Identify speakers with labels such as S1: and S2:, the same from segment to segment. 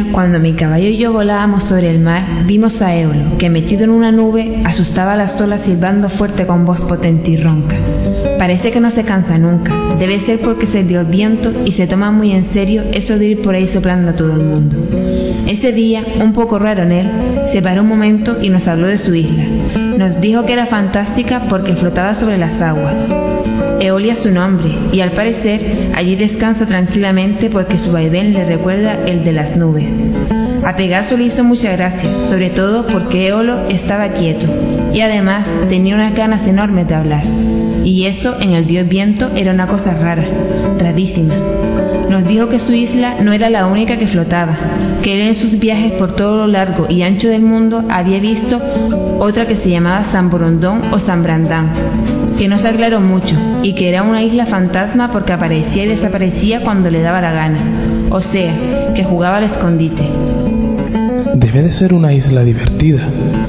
S1: cuando mi caballo y yo volábamos sobre el mar, vimos a Éolo, que metido en una nube, asustaba a las olas silbando fuerte con voz potente y ronca. Parece que no se cansa nunca, debe ser porque se dio el viento y se toma muy en serio eso de ir por ahí soplando a todo el mundo. Ese día, un poco raro en él, se paró un momento y nos habló de su isla. Nos dijo que era fantástica porque flotaba sobre las aguas. Eolia es su nombre, y al parecer allí descansa tranquilamente porque su vaivén le recuerda el de las nubes. A Pegaso le hizo mucha gracia, sobre todo porque Éolo estaba quieto, y además tenía unas ganas enormes de hablar. Y esto en el dios viento era una cosa rara, rarísima. Nos dijo que su isla no era la única que flotaba, que él en sus viajes por todo lo largo y ancho del mundo había visto otra que se llamaba San Borondón o San Brandán, que no se aclaró mucho, y que era una isla fantasma porque aparecía y desaparecía cuando le daba la gana, o sea, que jugaba al escondite.
S2: Debe de ser una isla divertida,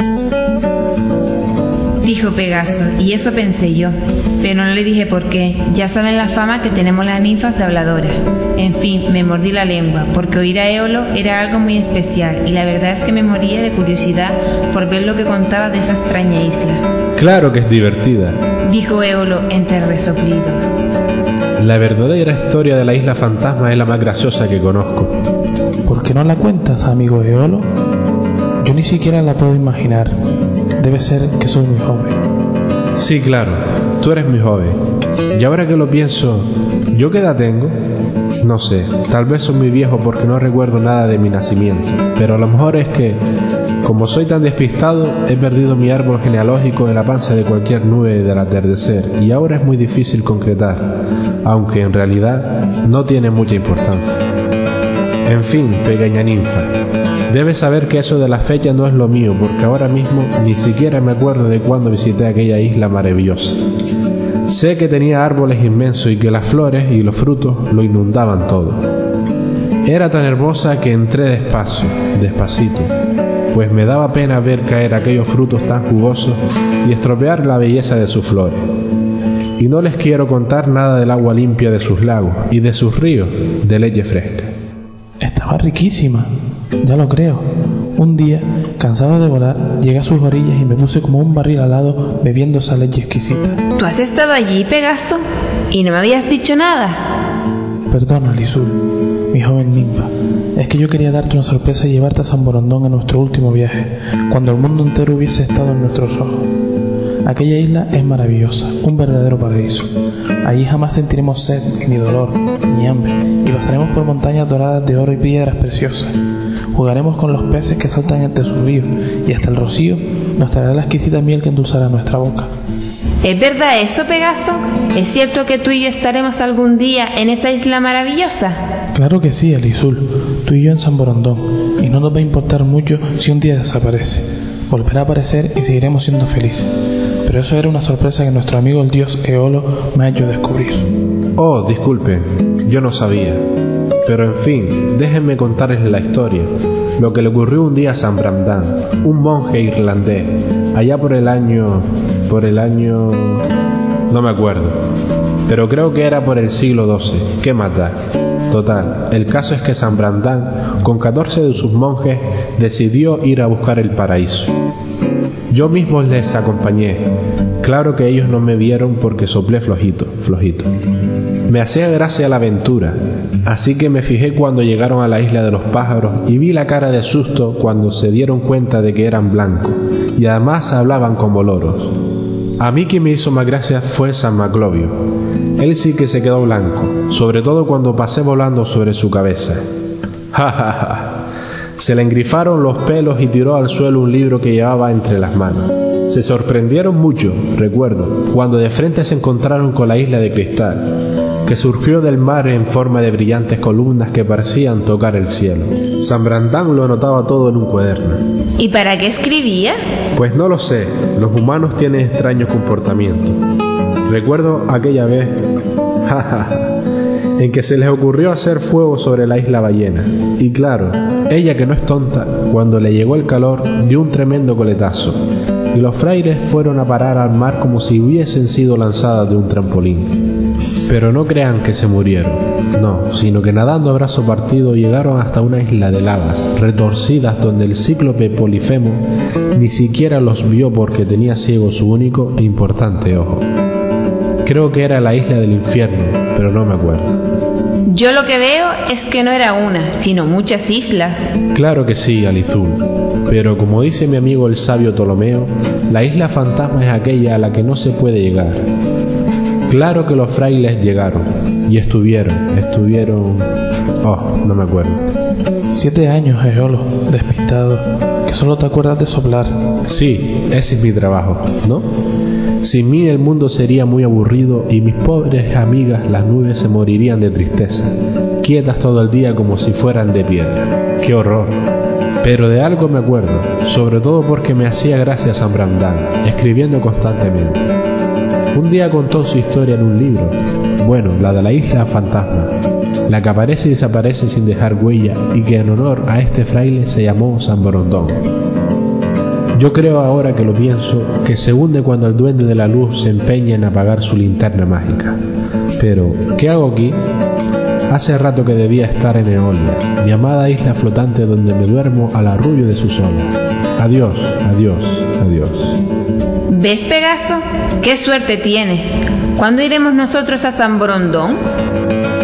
S1: dijo Pegaso, y eso pensé yo, pero no le dije por qué. Ya saben la fama que tenemos las ninfas de habladoras. En fin, me mordí la lengua, porque oír a Éolo era algo muy especial, y la verdad es que me moría de curiosidad por ver lo que contaba de esa extraña isla.
S3: Claro que es divertida,
S1: dijo Éolo entre resoplidos.
S3: La verdadera historia de la isla fantasma es la más graciosa que conozco.
S2: ¿Por qué no la cuentas, amigo Éolo? Yo ni siquiera la puedo imaginar. Debe ser que soy muy joven.
S3: Sí, claro, tú eres muy joven. Y ahora que lo pienso, ¿yo qué edad tengo? No sé, tal vez soy muy viejo porque no recuerdo nada de mi nacimiento. Pero a lo mejor es que, como soy tan despistado, he perdido mi árbol genealógico en la panza de cualquier nube del atardecer, y ahora es muy difícil concretar, aunque en realidad no tiene mucha importancia. En fin, pequeña ninfa, debes saber que eso de la fecha no es lo mío, porque ahora mismo ni siquiera me acuerdo de cuándo visité aquella isla maravillosa. Sé que tenía árboles inmensos y que las flores y los frutos lo inundaban todo. Era tan hermosa que entré despacito, pues me daba pena ver caer aquellos frutos tan jugosos y estropear la belleza de sus flores. Y no les quiero contar nada del agua limpia de sus lagos y de sus ríos de leche fresca.
S2: Estaba riquísima, ya lo creo. Un día, cansado de volar, llegué a sus orillas y me puse como un barril al lado bebiendo esa leche exquisita.
S1: ¿Tú has estado allí, Pegaso? ¿Y no me habías dicho nada?
S2: Perdona, Lisur, mi joven ninfa. Es que yo quería darte una sorpresa y llevarte a San Borondón en nuestro último viaje, cuando el mundo entero hubiese estado en nuestros ojos. Aquella isla es maravillosa, un verdadero paraíso. Allí jamás sentiremos sed, ni dolor, ni hambre, y pasaremos por montañas doradas de oro y piedras preciosas. Jugaremos con los peces que saltan entre sus ríos, y hasta el rocío nos traerá la exquisita miel que endulzará nuestra boca.
S1: ¿Es verdad esto, Pegaso? ¿Es cierto que tú y yo estaremos algún día en esa isla maravillosa?
S2: Claro que sí, Elisul. Tú y yo en San Borondón, y no nos va a importar mucho si un día desaparece. Volverá a aparecer y seguiremos siendo felices. Pero eso era una sorpresa que nuestro amigo el dios Éolo me ha hecho descubrir.
S3: Oh, disculpe, yo no sabía. Pero en fin, déjenme contarles la historia. Lo que le ocurrió un día a San Brandán, un monje irlandés, allá por el año... no me acuerdo. Pero creo que era por el siglo XII. ¿Qué más da? Total, el caso es que San Brandán, con 14 de sus monjes, decidió ir a buscar el paraíso. Yo mismo les acompañé. Claro que ellos no me vieron porque soplé flojito. Me hacía gracia la aventura, así que me fijé cuando llegaron a la isla de los pájaros y vi la cara de susto cuando se dieron cuenta de que eran blancos y además hablaban como loros. A mí quien me hizo más gracia fue San Maclovio. Él sí que se quedó blanco, sobre todo cuando pasé volando sobre su cabeza. ¡Ja, ja, ja! Se le engrifaron los pelos y tiró al suelo un libro que llevaba entre las manos. Se sorprendieron mucho, recuerdo, cuando de frente se encontraron con la isla de cristal, que surgió del mar en forma de brillantes columnas que parecían tocar el cielo. San Brandán lo anotaba todo en un cuaderno.
S1: ¿Y para qué escribía?
S3: Pues no lo sé, los humanos tienen extraños comportamientos. Recuerdo aquella vez, en que se les ocurrió hacer fuego sobre la isla ballena. Y claro, ella que no es tonta, cuando le llegó el calor, dio un tremendo coletazo. Y los frailes fueron a parar al mar como si hubiesen sido lanzadas de un trampolín. Pero no crean que se murieron, no, sino que nadando a brazo partido llegaron hasta una isla de lavas retorcidas donde el cíclope Polifemo ni siquiera los vio porque tenía ciego su único e importante ojo. Creo que era la isla del infierno, pero no me acuerdo.
S1: Yo lo que veo es que no era una, sino muchas islas.
S3: Claro que sí, Alizul, pero como dice mi amigo el sabio Ptolomeo, la isla fantasma es aquella a la que no se puede llegar. Claro que los frailes llegaron, y estuvieron... no me acuerdo.
S2: 7 años, Eolo, despistado, que solo te acuerdas de soplar.
S3: Sí, ese es mi trabajo, ¿no? Sin mí el mundo sería muy aburrido y mis pobres amigas las nubes se morirían de tristeza, quietas todo el día como si fueran de piedra. ¡Qué horror! Pero de algo me acuerdo, sobre todo porque me hacía gracia San Brandán, escribiendo constantemente. Un día contó su historia en un libro, bueno, la de la isla fantasma, la que aparece y desaparece sin dejar huella y que en honor a este fraile se llamó San Borondón. Yo creo ahora que lo pienso que se hunde cuando el duende de la luz se empeña en apagar su linterna mágica. Pero, ¿qué hago aquí? Hace rato que debía estar en Eolia, mi amada isla flotante donde me duermo al arrullo de sus olas. Adiós, adiós, adiós.
S1: ¿Ves, Pegaso? ¡Qué suerte tiene! ¿Cuándo iremos nosotros a San Borondón?